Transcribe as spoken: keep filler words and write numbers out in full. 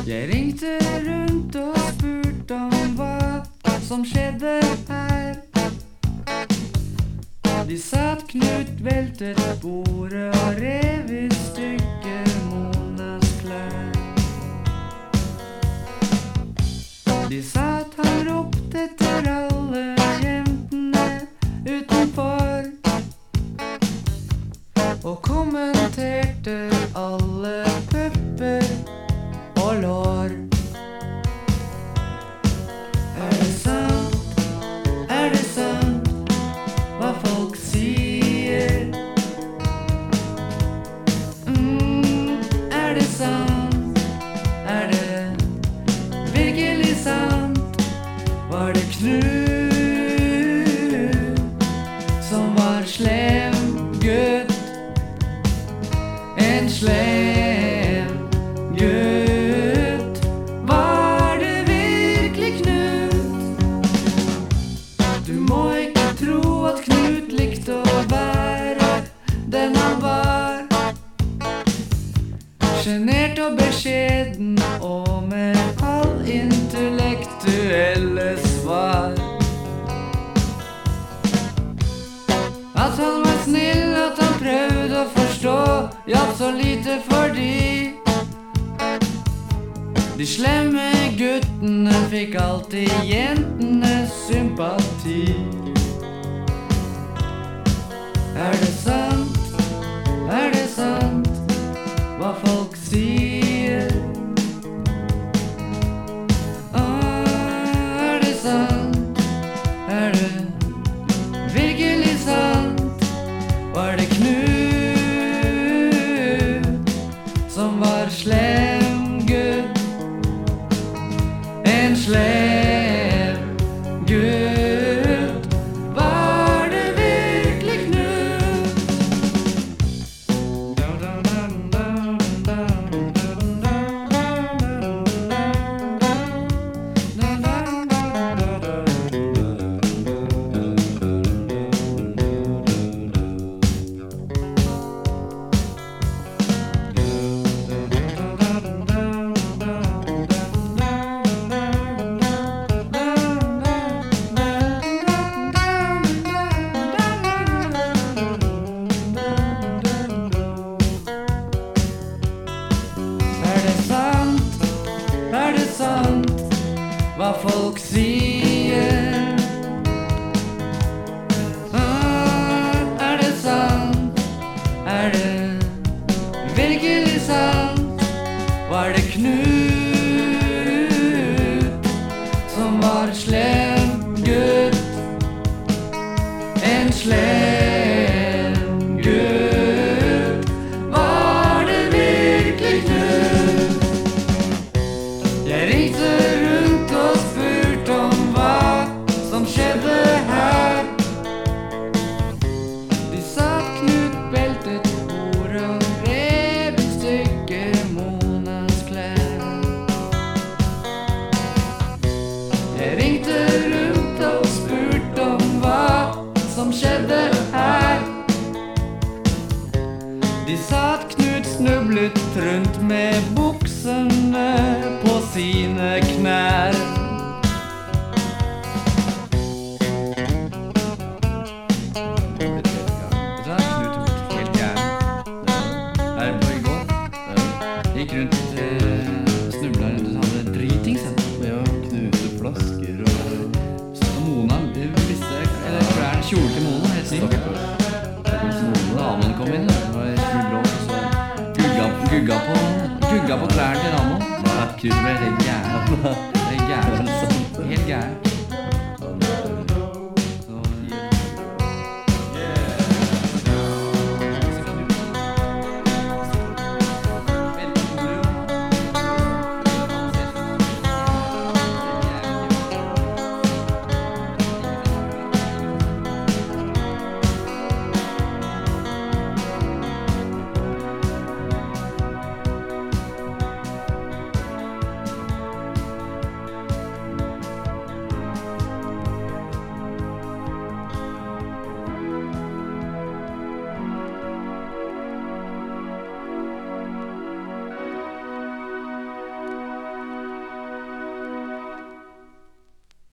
Jeg ringte rundt og spurte om hva som skjedde her. De sa at Knut veltet bordet og rev i stykker Monas klær. De sa at han ropte etter alle jentene utenfor og kommenterte alle pupper og lår. Er det sant? Er det sant? Hva folk sier? Mm, er det sant? Er det virkelig sant? Var det Knut som var slem gutt? En slem gutt? Var det virkelig Knut? Du må ikke tro at Knut likte å være den han var. Genert og beskjeden og med halvintellektuelle svar. At han var snill, at han prøvde å forstå, hjalp så lite fordi de slemme guttene fikk alltid jentenes sympati. Er det sant? Er det sant? Hva folk sier? Ah, er det sant? Er det virkelig sant? Var det Knut som var slem gutt? En slem gutt? Var det virkelig Knut? Er det sant, hva folk sier? Ah, er det sant? Er det virkelig sant? Var det Knut som var slem gutt? En slem gutt? Var det virkelig Knut? Jeg ringte rundt og spurte om hva som skjedde her. De sa at Knut veltet bordet og rev i stykker Monas klær. Jeg ringte rundt og spurte om hva som skjedde her. De sa at Knut snublet rundt med buksene på sine knær. Vet du hva, Knut tok helt gæren. Her på i går. Gikk rundt, snublet rundt og hadde dritings. Ja, knute flasker og... Og Mona, det visste jeg, eller klærne, kjole til Mona, helt sykt. Damen kom inn, det var full blå, så gugga, gugga på, gugga på klærne til Ramon. Knut ble helt gæren. Helt gæren. Helt gæren.